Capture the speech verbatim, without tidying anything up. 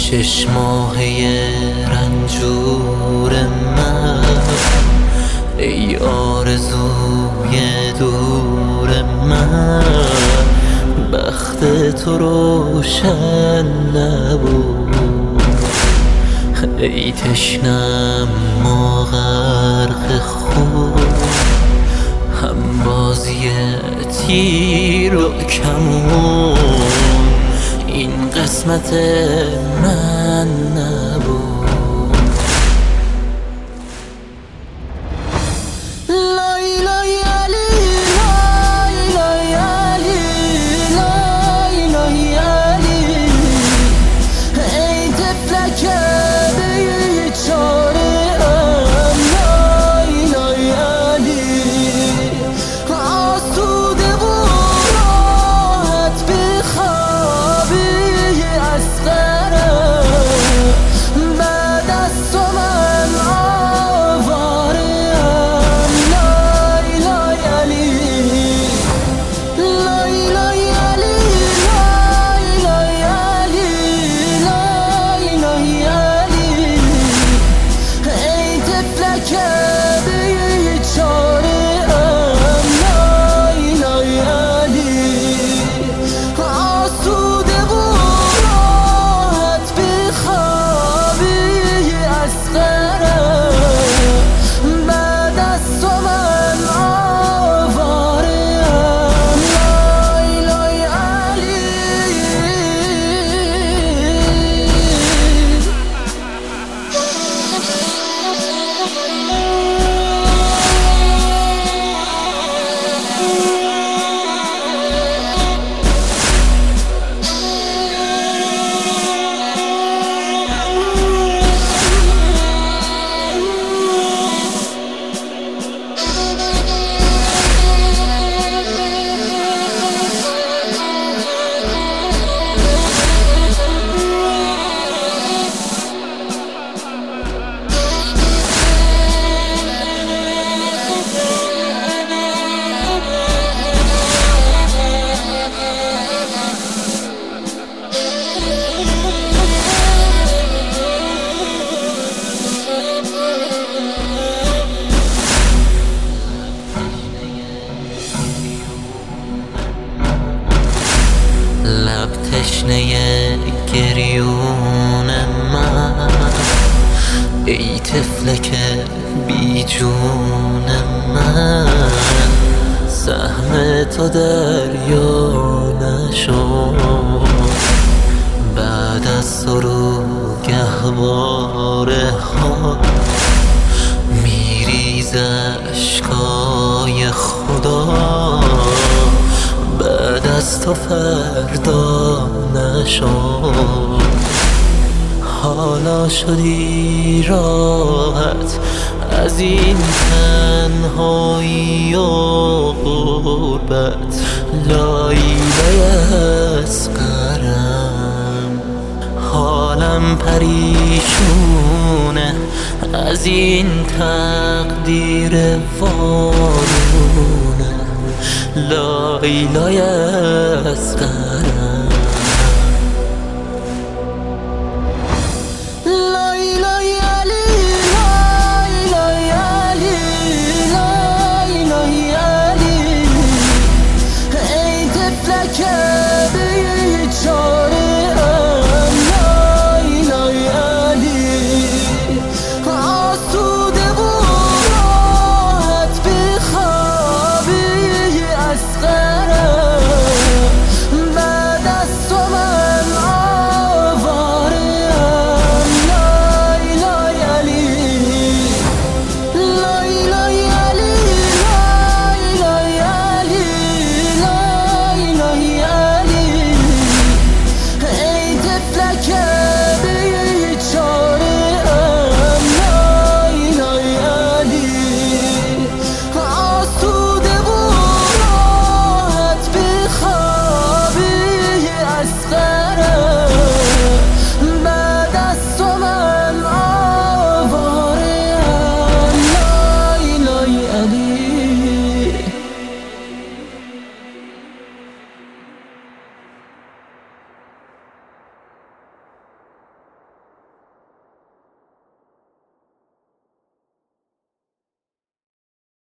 چشماهی رنجور من، ای آرزوی دور من، بخت تو روشن نبود. ای تشنم ما غرق خون، هم بازی تیر و کمون، این قسمت من نبود. لب تشنه گریون من، ای طفلک بی جون من، سهم تو دریا نشد بعد از سرو گهواره ها، میریز اشکای خدا بعد از تو فردا نشد. حالا شدی راحت از این تنهایی و غربت، لایلای اصغرم حالم پریشونه از این تقدیر وارونه، لایلای اصغرم.